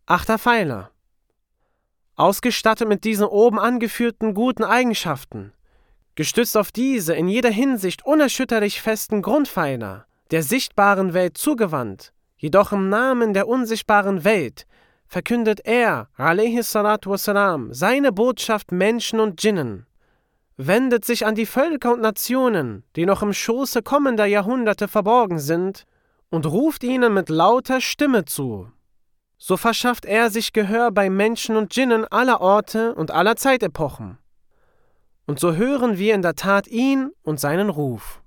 8. Pfeiler. Ausgestattet mit diesen oben angeführten guten Eigenschaften, gestützt auf diese in jeder Hinsicht unerschütterlich festen Grundpfeiler, der sichtbaren Welt zugewandt, jedoch im Namen der unsichtbaren Welt, verkündet er, a.s.w., seine Botschaft Menschen und Djinnen, wendet sich an die Völker und Nationen, die noch im Schoße kommender Jahrhunderte verborgen sind, und ruft ihnen mit lauter Stimme zu. So verschafft er sich Gehör bei Menschen und Djinnen aller Orte und aller Zeitepochen. Und so hören wir in der Tat ihn und seinen Ruf.